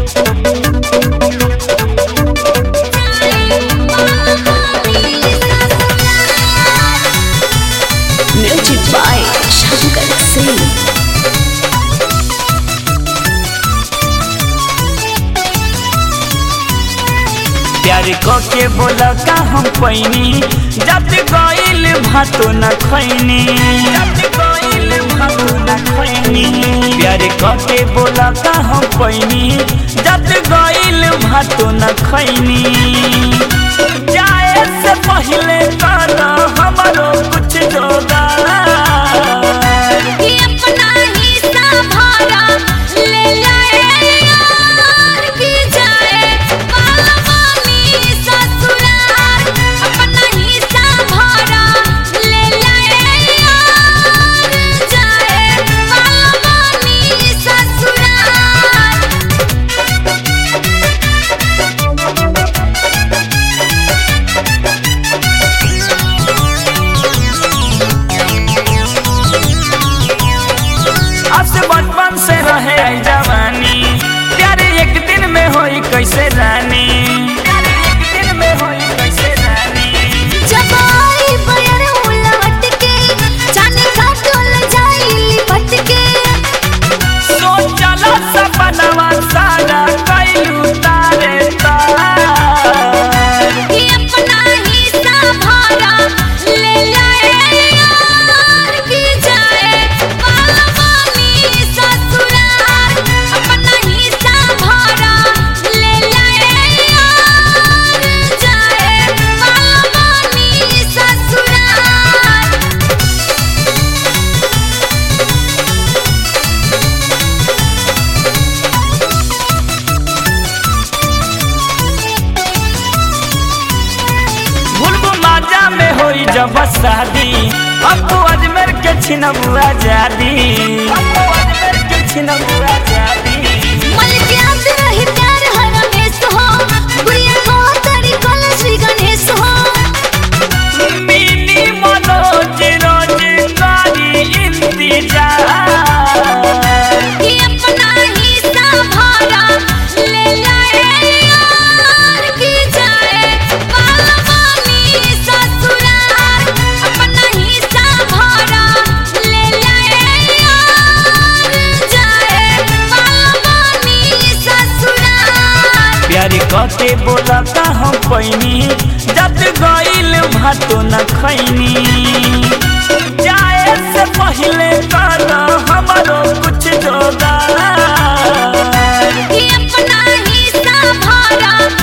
Music by Shankar Singh। प्यार के बोला का हम पैनी जब गईल भातो न खैनी प्यार के बोला का हम पैनी जब गईल भातो न खैनी जाए से पहले कर हमारो कुछ जोगार से रहे जवानी प्यार एक दिन में होई कैसे रानी एक दिन में होई कैसे रानी जब आई बयर उलट के जाने का टोल जाई पट के सोचला सपनवा सारा कैलू तारे तार कि अपना ही सहारा ले लाए यार की जाए बाबानी ससुराल अपना ही सहारा ले लाए यार जाए बाबानी ससुराल। भूलबू माजा में होई जब शादी अब अजमेर के छिनबू आजादी अजमेर के छिनबू आजादी मलिक याद रही प्यार हर हमेश हो गुड़िया को तेरी कॉलेज गणेश हो मिनी मनोज रोज करी इंतजार कि अपना ही सहारा ले लाए यार की जाए बाबानी ससुराल अपना ही सहारा ले लाए यार जाए बाबानी ससुराल। प्यार के बोला का हम पैनी जब गईल भातो न खैनी जाए से पहले कर हमारो कुछ जोगार कि अपना ही सहारा